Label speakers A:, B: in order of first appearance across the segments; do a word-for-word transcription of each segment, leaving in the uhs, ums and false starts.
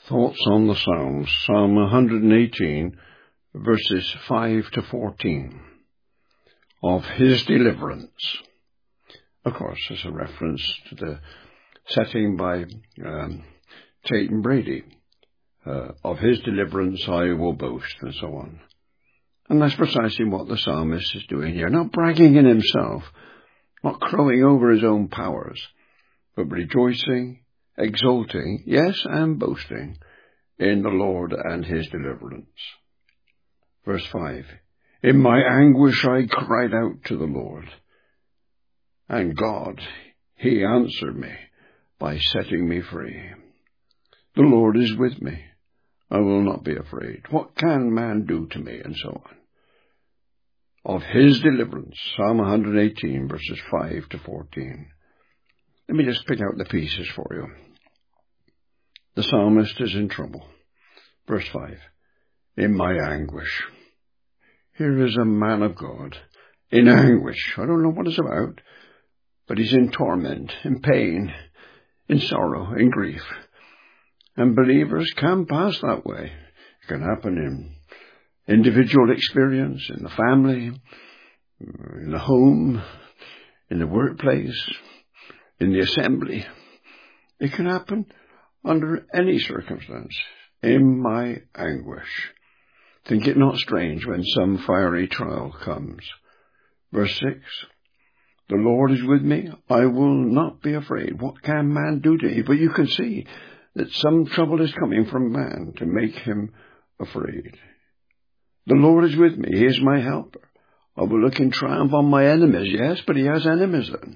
A: Thoughts on the Psalms, Psalm one hundred eighteen, verses five to fourteen. Of his deliverance. Of course, there's a reference to the setting by um, Tate and Brady. Uh, of his deliverance I will boast, and so on. And that's precisely what the psalmist is doing here. Not bragging in himself, not crowing over his own powers, but rejoicing, exulting, yes, and boasting in the Lord and his deliverance. Verse five. In my anguish I cried out to the Lord, and God, he answered me by setting me free. The Lord is with me. I will not be afraid. What can man do to me? And so on. Of his deliverance, Psalm one hundred eighteen, verses five to fourteen. Let me just pick out the pieces for you. The psalmist is in trouble. Verse five. In my anguish. Here is a man of God in anguish. I don't know what it's about, but he's in torment, in pain, in sorrow, in grief. And believers can pass that way. It can happen in individual experience, in the family, in the home, in the workplace, in the assembly. It can happen under any circumstance. In my anguish. Think it not strange when some fiery trial comes. Verse six. The Lord is with me. I will not be afraid. What can man do to me? But you can see that some trouble is coming from man to make him afraid. The Lord is with me. He is my helper. I will look in triumph on my enemies. Yes, but he has enemies then.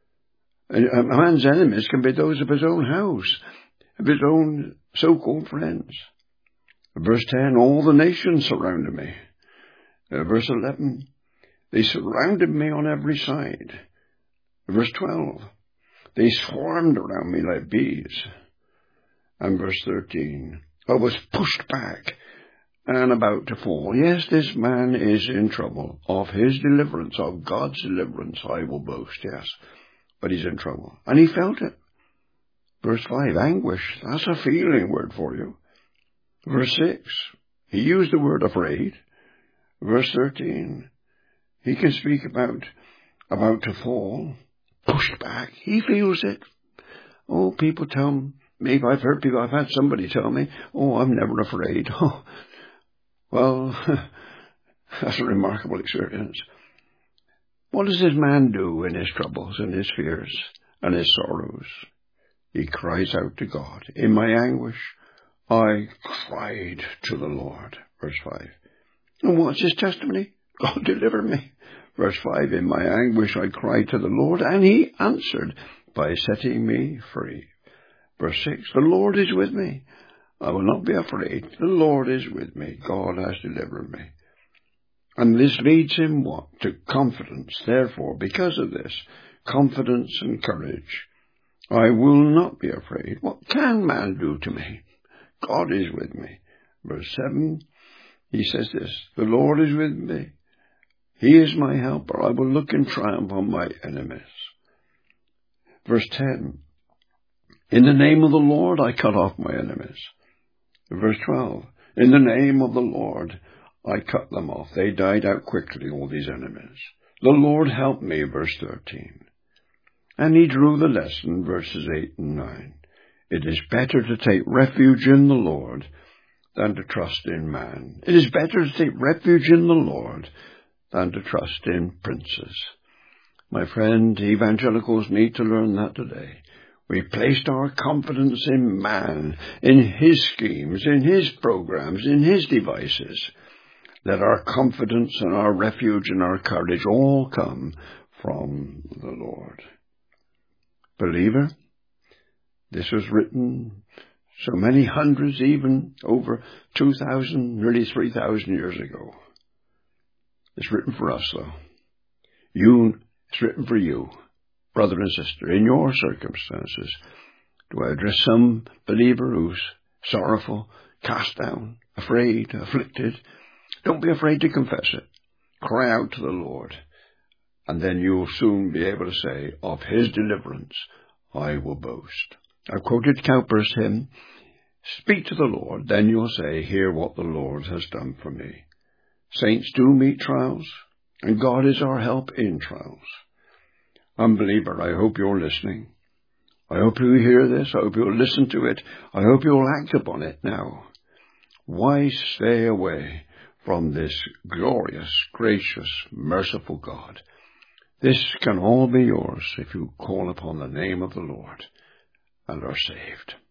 A: A man's enemies can be those of his own house, of his own so-called friends. Verse ten, all the nations surrounded me. Uh, verse eleven, they surrounded me on every side. Verse twelve, they swarmed around me like bees. And verse thirteen, I was pushed back and about to fall. Yes, this man is in trouble. Of his deliverance, of God's deliverance, I will boast, yes. But he's in trouble. And he felt it. Verse five, anguish. That's a feeling word for you. Verse six, he used the word afraid. Verse thirteen, he can speak about about to fall, pushed back. He feels it. Oh, people tell me, I've heard people, I've had somebody tell me, oh, I'm never afraid. Oh, well, that's a remarkable experience. What does this man do in his troubles and his fears and his sorrows? He cries out to God. In my anguish, I cried to the Lord. Verse five. And what's his testimony? God delivered me. Verse five. In my anguish I cried to the Lord, and he answered by setting me free. Verse six. The Lord is with me. I will not be afraid. The Lord is with me. God has delivered me. And this leads him what? To confidence. Therefore, because of this, confidence and courage. I will not be afraid. What can man do to me? God is with me. Verse seven, he says this, the Lord is with me. He is my helper. I will look in triumph on my enemies. Verse ten, in the name of the Lord I cut off my enemies. Verse twelve, in the name of the Lord I cut them off. They died out quickly, all these enemies. The Lord helped me, verse thirteen. And he drew the lesson, verses eight and nine. It is better to take refuge in the Lord than to trust in man. It is better to take refuge in the Lord than to trust in princes. My friend, evangelicals need to learn that today. We placed our confidence in man, in his schemes, in his programs, in his devices. Let our confidence and our refuge and our courage all come from the Lord. Believer, this was written so many hundreds, even over two thousand, nearly three thousand years ago. It's written for us, though. You, it's written for you, brother and sister, in your circumstances. Do I address some believer who's sorrowful, cast down, afraid, afflicted? Don't be afraid to confess it. Cry out to the Lord, and then you'll soon be able to say, of his deliverance I will boast. I've quoted Cowper's hymn, Speak to the Lord, then you'll say, hear what the Lord has done for me. Saints do meet trials, and God is our help in trials. Unbeliever, I hope you're listening. I hope you hear this. I hope you'll listen to it. I hope you'll act upon it now. Why stay away from this glorious, gracious, merciful God? This can all be yours if you call upon the name of the Lord and are saved.